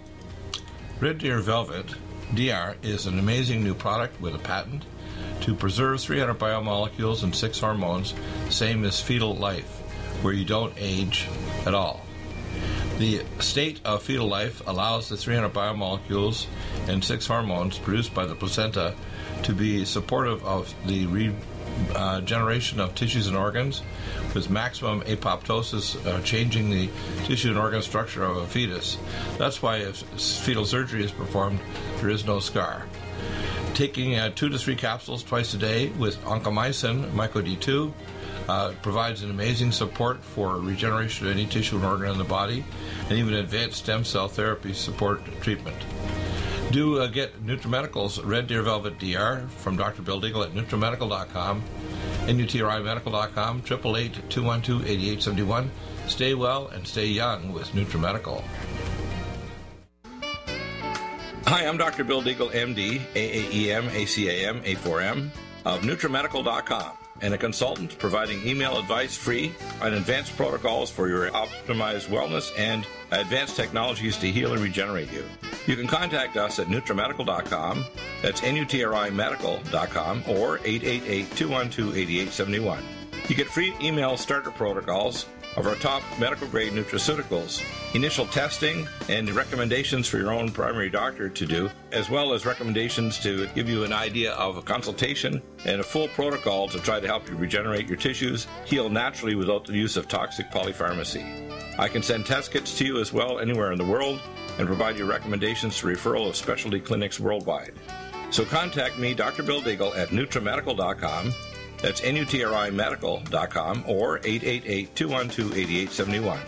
Red Deer Velvet D R is an amazing new product with a patent to preserve three hundred biomolecules and six hormones, same as fetal life, where you don't age at all. The state of fetal life allows the three hundred biomolecules and six hormones produced by the placenta to be supportive of the regeneration uh, of tissues and organs, with maximum apoptosis, uh, changing the tissue and organ structure of a fetus. That's why if fetal surgery is performed, there is no scar. Taking uh, two to three capsules twice a day with oncomycin, Myco D two, uh, provides an amazing support for regeneration of any tissue and organ in the body, and even advanced stem cell therapy support treatment. Do uh, get NutriMedical's Red Deer Velvet D R from Doctor Bill Deagle at NutriMedical dot com, N U T R I Medical dot com, eight eight eight, two one two, eight eight seven one. Stay well and stay young with NutriMedical. Hi, I'm Doctor Bill Deagle, M D, A A E M, A C A M, A four M, of NutriMedical dot com, and a consultant providing email advice free on advanced protocols for your optimized wellness and advanced technologies to heal and regenerate you. You can contact us at NutriMedical dot com, that's N U T R I Medical dot com, or eight eight eight, two one two, eight eight seven one. You get free email starter protocols of our top medical-grade nutraceuticals, initial testing, and recommendations for your own primary doctor to do, as well as recommendations to give you an idea of a consultation and a full protocol to try to help you regenerate your tissues, heal naturally without the use of toxic polypharmacy. I can send test kits to you as well anywhere in the world and provide you recommendations to referral of specialty clinics worldwide. So contact me, Doctor Bill Deagle, at NutriMedical dot com. That's N U T R I Medical dot com or eight eight eight, two one two, eight eight seven one.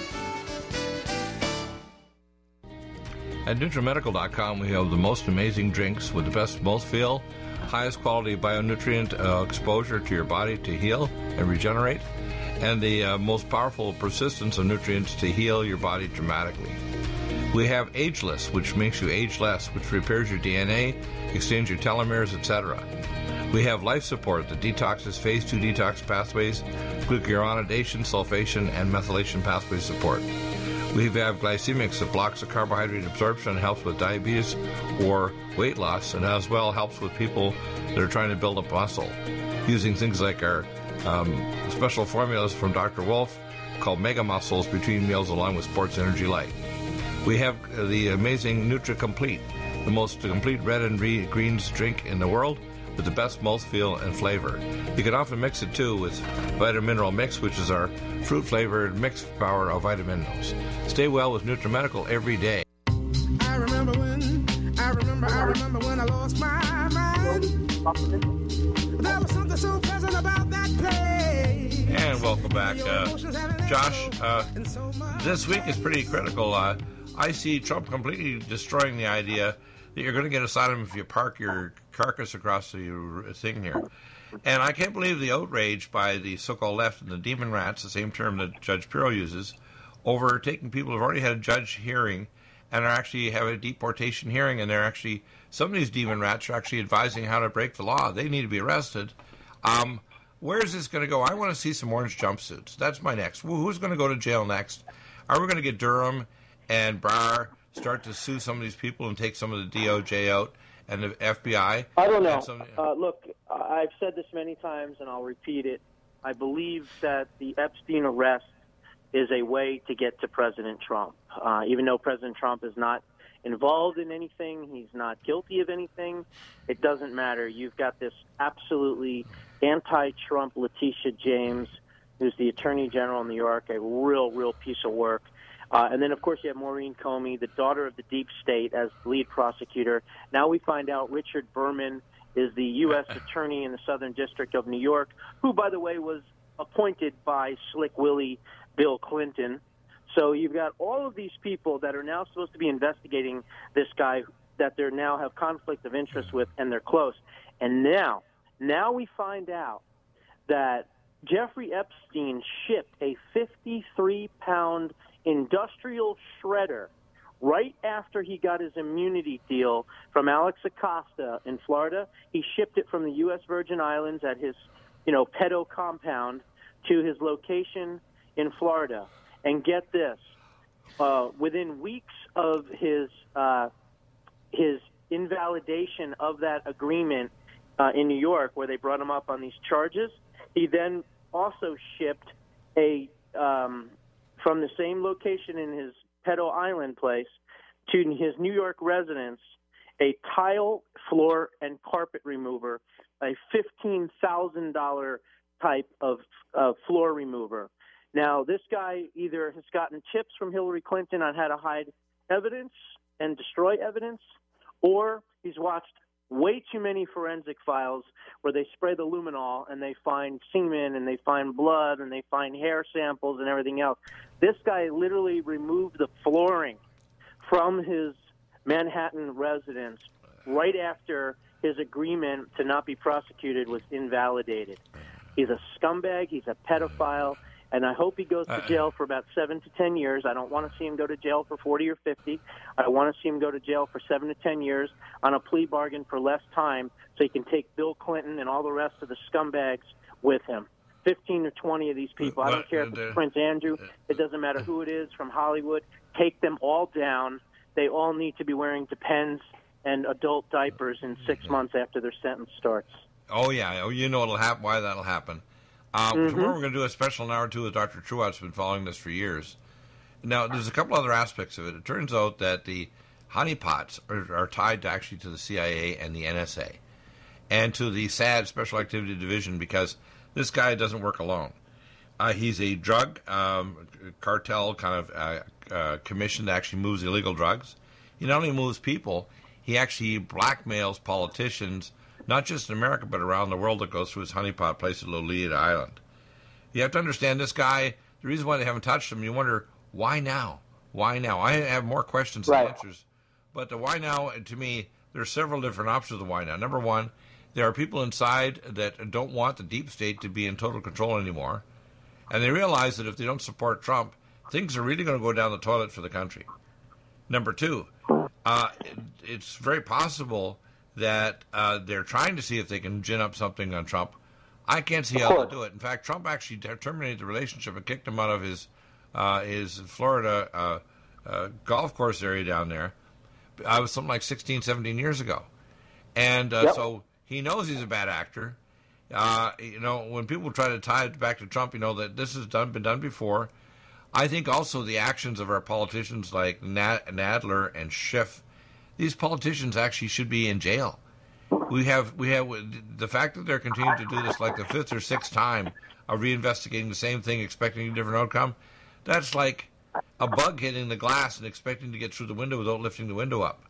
At NutriMedical dot com, we have the most amazing drinks with the best mouthfeel, highest quality bionutrient uh, exposure to your body to heal and regenerate, and the uh, most powerful persistence of nutrients to heal your body dramatically. We have Ageless, which makes you age less, which repairs your D N A, extends your telomeres, et cetera. We have Life Support that detoxes phase two detox pathways, glucuronidation, sulfation, and methylation pathway support. We have Glycemics that blocks the carbohydrate absorption and helps with diabetes or weight loss, and as well helps with people that are trying to build up muscle, using things like our um, special formulas from Doctor Wolf called Mega Muscles between meals along with Sports Energy Light. We have the amazing Nutri-Complete, the most complete red and greens drink in the world, with the best mouthfeel and flavor. You can often mix it too with Vitamin Mineral Mix, which is our fruit-flavored mixed power of vitamin minerals. Stay well with NutriMedical every day. I remember when, I remember, I remember when I lost my mind. There was something so pleasant about that place. And welcome back. Uh, Josh, uh, this week is pretty critical. Uh, I see Trump completely destroying the idea that you're going to get asylum if you park your carcass across the thing here. And I can't believe the outrage by the so-called left and the demon rats, the same term that Judge Pirro uses, over taking people who've already had a judge hearing and are actually have a deportation hearing, and they're actually, some of these demon rats are actually advising how to break the law. They need to be arrested. Um, where is this going to go? I want to see some orange jumpsuits. That's my next. Who's going to go to jail next? Are we going to get Durham and Barr start to sue some of these people and take some of the D O J out and the F B I? I don't know. Some, uh, look, I've said this many times, and I'll repeat it. I believe that the Epstein arrest is a way to get to President Trump. Uh, even though President Trump is not involved in anything, he's not guilty of anything, it doesn't matter. You've got this absolutely anti-Trump Letitia James, who's the Attorney General in New York, a real, real piece of work. Uh, and then, of course, you have Maureen Comey, the daughter of the deep state, as lead prosecutor. Now we find out Richard Berman is the U S attorney in the Southern District of New York, who, by the way, was appointed by Slick Willie Bill Clinton. So you've got all of these people that are now supposed to be investigating this guy that they now have conflict of interest with, and they're close. And now, now we find out that Jeffrey Epstein shipped a fifty-three pound industrial shredder right after he got his immunity deal from Alex Acosta in Florida. He shipped it from the U S Virgin Islands at his, you know, pedo compound to his location in Florida. And get this, uh, within weeks of his uh, his invalidation of that agreement uh, in New York, where they brought him up on these charges, he then also shipped a um, from the same location in his pedo island place to his New York residence a tile, floor, and carpet remover, a fifteen thousand dollars type of uh, floor remover. Now, this guy either has gotten tips from Hillary Clinton on how to hide evidence and destroy evidence, or he's watched way too many forensic files where they spray the luminol and they find semen and they find blood and they find hair samples and everything else. This guy literally removed the flooring from his Manhattan residence right after his agreement to not be prosecuted was invalidated. He's a scumbag. He's a pedophile. And I hope he goes to jail for about seven to ten years. I don't want to see him go to jail for forty or fifty. I want to see him go to jail for seven to ten years on a plea bargain for less time, so he can take Bill Clinton and all the rest of the scumbags with him. Fifteen or twenty of these people. I don't care if it's Prince Andrew. It doesn't matter who it is from Hollywood. Take them all down. They all need to be wearing Depends and adult diapers in six months after their sentence starts. Oh yeah. Oh, you know it'll happen. Why that'll happen. Um, mm-hmm. Tomorrow we're going to do a special hour or two with Doctor Truott's been following this for years. Now, there's a couple other aspects of it. It turns out that the honeypots are, are tied to actually to the C I A and the N S A and to the S A D, Special Activity Division, because this guy doesn't work alone. Uh, he's a drug um, cartel kind of uh, uh, commission that actually moves illegal drugs. He not only moves people, he actually blackmails politicians, not just in America, but around the world, that goes through his honeypot place at Lolita Island. You have to understand this guy, the reason why they haven't touched him, you wonder, why now? Why now? I have more questions than right. answers. But the why now, to me, there are several different options of why now. Number one, there are people inside that don't want the deep state to be in total control anymore. And they realize that if they don't support Trump, things are really going to go down the toilet for the country. Number two, uh, it, it's very possible that uh, they're trying to see if they can gin up something on Trump. I can't see how they'll do it. In fact, Trump actually terminated the relationship and kicked him out of his uh, his Florida uh, uh, golf course area down there. I was something like sixteen, seventeen years ago. And uh, yep. so he knows he's a bad actor. Uh, you know, when people try to tie it back to Trump, you know, that this has done been done before. I think also the actions of our politicians like Nadler and Schiff, these politicians actually should be in jail. We have we have the fact that they're continuing to do this like the fifth or sixth time of reinvestigating the same thing, expecting a different outcome. That's like a bug hitting the glass and expecting to get through the window without lifting the window up.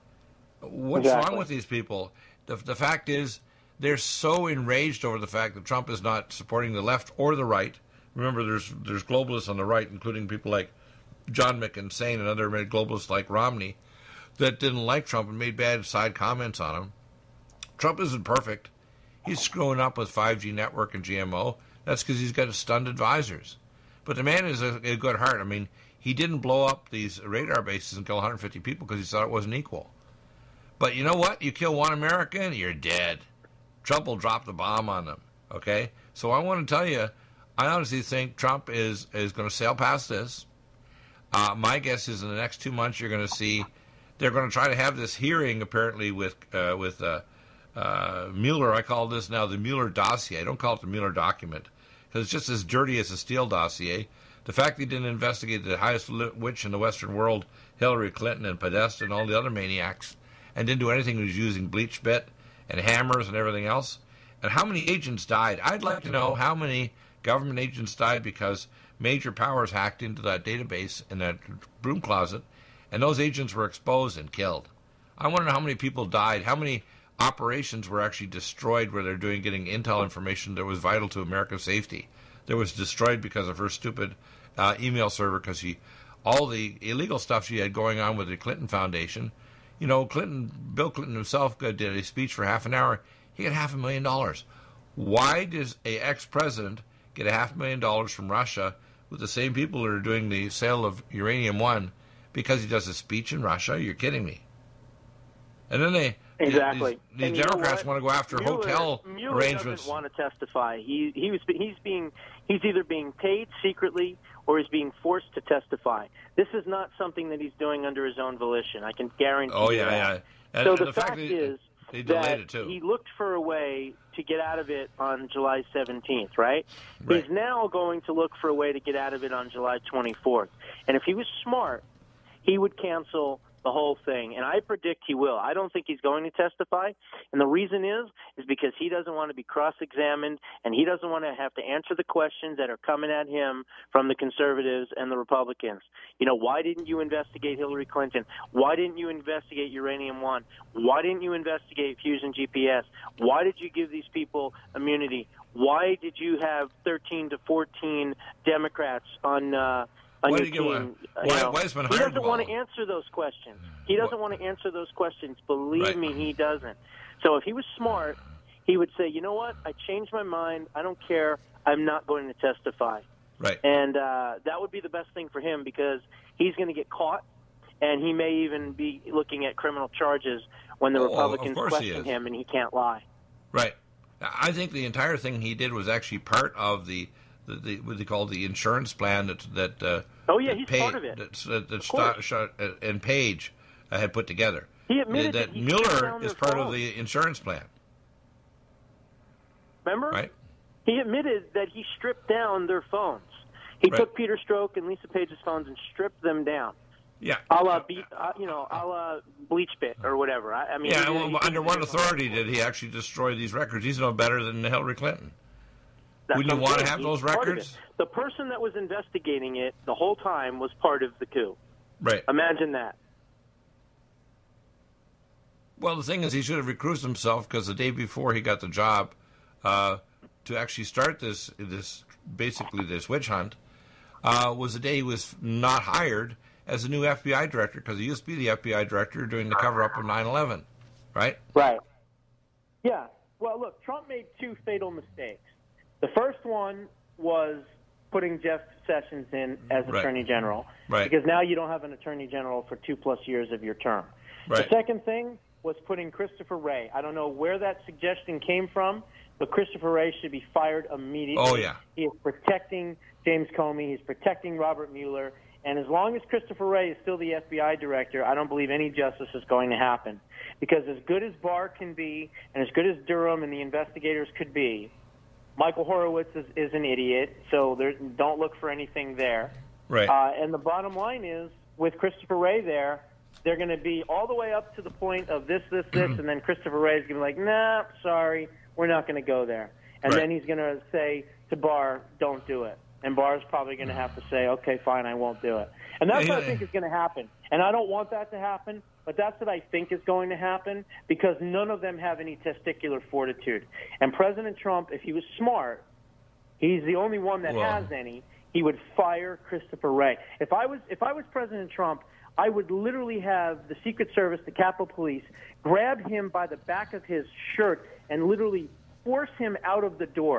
What's exactly. wrong with these people? The, the fact is they're so enraged over the fact that Trump is not supporting the left or the right. Remember, there's there's globalists on the right, including people like John McInsane and other globalists like Romney, that didn't like Trump and made bad side comments on him. Trump isn't perfect. He's screwing up with five G network and G M O. That's because he's got stunned advisors. But the man is a, a good heart. I mean, he didn't blow up these radar bases and kill one hundred fifty people because he thought it wasn't equal. But you know what? You kill one American, you're dead. Trump will drop the bomb on them, okay? So I want to tell you, I honestly think Trump is, is going to sail past this. Uh, my guess is in the next two months you're going to see they're going to try to have this hearing apparently with uh, with uh, uh, Mueller. I call this now the Mueller dossier. I don't call it the Mueller document because it's just as dirty as a Steele dossier. The fact he didn't investigate the highest witch in the Western world, Hillary Clinton and Podesta and all the other maniacs, and didn't do anything, he was using bleach bit and hammers and everything else. And how many agents died? I'd like to know how many government agents died because major powers hacked into that database in that broom closet, and those agents were exposed and killed. I want to know how many people died, how many operations were actually destroyed where they're doing getting intel information that was vital to America's safety. That was destroyed because of her stupid uh, email server, because she, all the illegal stuff she had going on with the Clinton Foundation. You know, Clinton, Bill Clinton himself did a speech for half an hour. He got half a million dollars. Why does a ex-president get a half a million dollars from Russia with the same people that are doing the sale of Uranium One? Because he does a speech in Russia? You're kidding me. And then they exactly. These, these Democrats want to go after Mueller, hotel Mueller arrangements. Doesn't want to testify. He he was he's being he's either being paid secretly or is being forced to testify. This is not something that he's doing under his own volition. I can guarantee. Oh you yeah, that. yeah. And, so and the, the fact, fact that is he delayed that it too. he looked for a way to get out of it on July seventeenth, right? Right. He's now going to look for a way to get out of it on July twenty-fourth. And if he was smart, he would cancel the whole thing, and I predict he will. I don't think he's going to testify, and the reason is is because he doesn't want to be cross-examined, and he doesn't want to have to answer the questions that are coming at him from the conservatives and the Republicans. You know, why didn't you investigate Hillary Clinton? Why didn't you investigate Uranium One? Why didn't you investigate Fusion G P S? Why did you give these people immunity? Why did you have thirteen to fourteen Democrats on uh, on Why your did you get team? one? You Why- know, Weissman he hired doesn't want to Wall. answer those questions. He doesn't What- want to answer those questions. Believe Right. me, he doesn't. So if he was smart, he would say, you know what, I changed my mind. I don't care. I'm not going to testify. Right. And uh, that would be the best thing for him because he's going to get caught, and he may even be looking at criminal charges when the Oh, of Republicans course he question is. him, and he can't lie. Right. I think the entire thing he did was actually part of the, the, the what they call the insurance plan that that. Uh, Oh, yeah, that he's Page, part of it. That, that, that Of course. Sta- Sta- and Page uh, had put together. He admitted that, that he shut Mueller down is their part phone. of the insurance plan. Remember? Right. He admitted that he stripped down their phones. He Right. took Peter Strzok and Lisa Page's phones and stripped them down. Yeah. A la, be, uh, you know, a la bleach bit or whatever. I, I mean, Yeah. he- Well, he- under he- what authority did he actually destroy these records? He's no better than Hillary Clinton. That's Wouldn't you what I'm want to saying. have He's those part of records? it. The person that was investigating it the whole time was part of the coup. Right. Imagine that. Well, the thing is, he should have recused himself because the day before he got the job uh, to actually start this, this basically this witch hunt, uh, was the day he was not hired as the new F B I director because he used to be the F B I director during the cover-up of nine eleven, right? Right. Yeah. Well, look, Trump made two fatal mistakes. The first one was putting Jeff Sessions in as Right. Attorney General. Right. Because now you don't have an Attorney General for two-plus years of your term. Right. The second thing was putting Christopher Wray. I don't know where that suggestion came from, but Christopher Wray should be fired immediately. Oh, yeah. He is protecting James Comey. He's protecting Robert Mueller. And as long as Christopher Wray is still the F B I director, I don't believe any justice is going to happen. Because as good as Barr can be, and as good as Durham and the investigators could be, Michael Horowitz is, is an idiot, so there, don't look for anything there. Right. Uh, and the bottom line is, with Christopher Wray there, they're going to be all the way up to the point of this, this, this, and then Christopher Wray is going to be like, nah, sorry, we're not going to go there. And Right. then he's going to say to Barr, don't do it. And Barr's probably going to have to say, okay, fine, I won't do it. And that's what I think is going to happen. And I don't want that to happen, but that's what I think is going to happen because none of them have any testicular fortitude. And President Trump, if he was smart, he's the only one that Well- has any, he would fire Christopher Wray. If I was if I was President Trump, I would literally have the Secret Service, the Capitol Police, grab him by the back of his shirt and literally force him out of the door,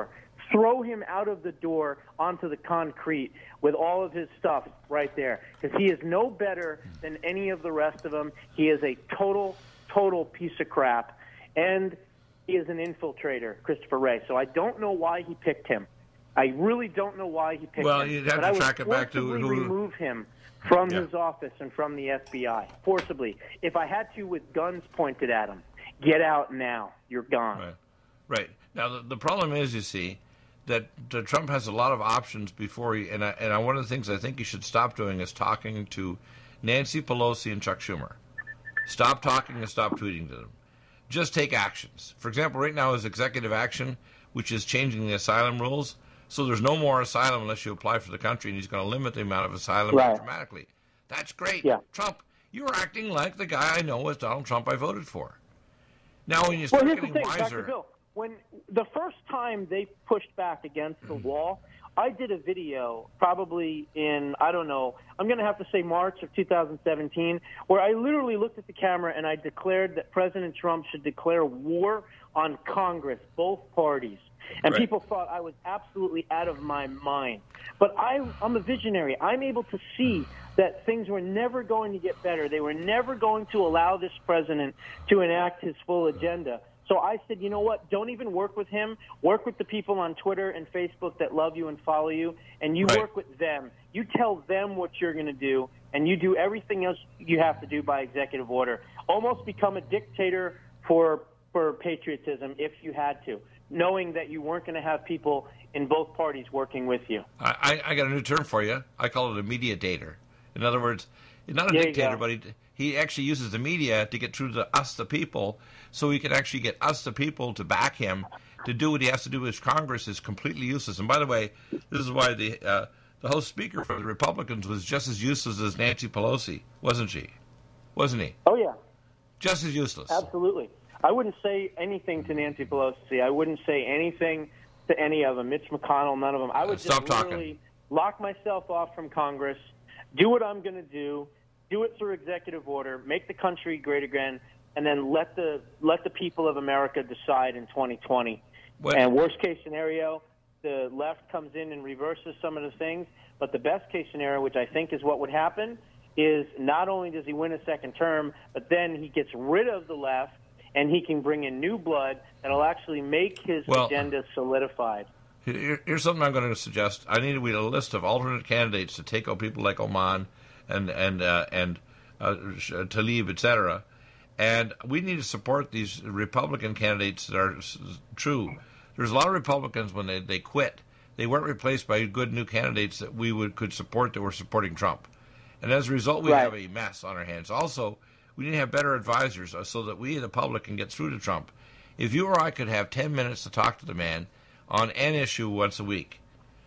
throw him out of the door onto the concrete with all of his stuff right there, because he is no better than any of the rest of them. He is a total, total piece of crap, and he is an infiltrator, Christopher Wray. So I don't know why he picked him. I really don't know why he picked well, him. Well, you'd have but to track it back to who... remove him from yeah. his office and from the F B I, forcibly. If I had to, with guns pointed at him, get out now. You're gone. Right. Right. Now, the, the problem is, you see, that uh, Trump has a lot of options before he, and, I, and I, one of the things I think he should stop doing is talking to Nancy Pelosi and Chuck Schumer. Stop talking and stop tweeting to them. Just take actions. For example, right now is executive action, which is changing the asylum rules. So there's no more asylum unless you apply for the country, and he's going to limit the amount of asylum right. dramatically. That's great. Yeah. Trump, you're acting like the guy I know as Donald Trump I voted for. Now, when you start well, getting the thing, wiser... Doctor Bill, when the first time they pushed back against the wall, I did a video probably in, I don't know, I'm going to have to say March of two thousand seventeen, where I literally looked at the camera and I declared that President Trump should declare war on Congress, both parties. And right. people thought I was absolutely out of my mind. But I, I'm a visionary. I'm able to see that things were never going to get better. They were never going to allow this president to enact his full agenda. So I said, you know what, don't even work with him. Work with the people on Twitter and Facebook that love you and follow you, and you right. work with them. You tell them what you're going to do, and you do everything else you have to do by executive order. Almost become a dictator for for patriotism if you had to, knowing that you weren't going to have people in both parties working with you. I, I got a new term for you. I call it a mediator. In other words, he's not a there dictator, but he, he actually uses the media to get through to us, the people, so he can actually get us, the people, to back him to do what he has to do with Congress is completely useless. And by the way, this is why the uh, the House Speaker for the Republicans was just as useless as Nancy Pelosi, wasn't she? Wasn't he? Oh, yeah. Just as useless. Absolutely. I wouldn't say anything to Nancy Pelosi. I wouldn't say anything to any of them. Mitch McConnell, none of them. I would uh, stop just talking. literally lock myself off from Congress, do what I'm going to do, do it through executive order, make the country great again, and then let the let the people of America decide in twenty twenty. What? And worst case scenario, the left comes in and reverses some of the things. But the best case scenario, which I think is what would happen, is not only does he win a second term, but then he gets rid of the left, and he can bring in new blood that'll actually make his well, agenda solidified. Here, here's something I'm going to suggest. I need to read a list of alternate candidates to take out people like Oman and and uh, and uh, Tlaib, et cetera. And we need to support these Republican candidates that are true. There's a lot of Republicans, when they, they quit, they weren't replaced by good new candidates that we would could support that were supporting Trump. And as a result, we right. have a mess on our hands. Also, we need to have better advisors so that we, the public, can get through to Trump. If you or I could have ten minutes to talk to the man on an issue once a week,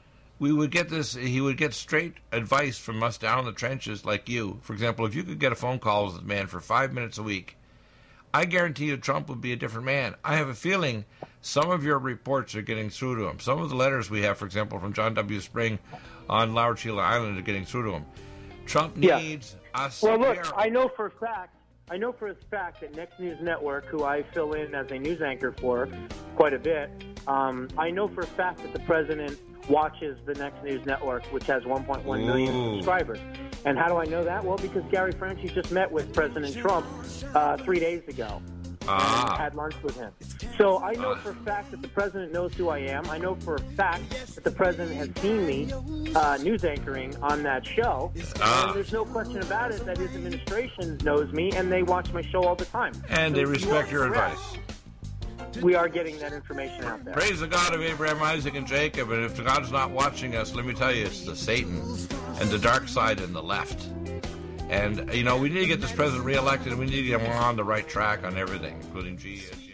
we would get this. He would get straight advice from us down in the trenches like you. For example, if you could get a phone call with the man for five minutes a week, I guarantee you Trump would be a different man. I have a feeling some of your reports are getting through to him. Some of the letters we have, for example, from John W. Spring on Lower Shield Island are getting through to him. Trump needs yeah. us. Well, look, I know for a fact, I know for a fact that Next News Network, who I fill in as a news anchor for quite a bit, um, I know for a fact that the president watches the Next News Network, which has one point one million Ooh. subscribers. And how do I know that? Well, because Gary Franchi just met with President Trump uh, three days ago ah. and had lunch with him. So I know for a fact that the president knows who I am. I know for a fact that the president has seen me uh, news anchoring on that show. Ah. And there's no question about it that his administration knows me, and they watch my show all the time. And so they respect your correct. advice. We are getting that information out there. Praise the God of Abraham, Isaac, and Jacob. And if God's not watching us, let me tell you, it's the Satan and the dark side and the left. And, you know, we need to get this president reelected, and we need to get him on the right track on everything, including G.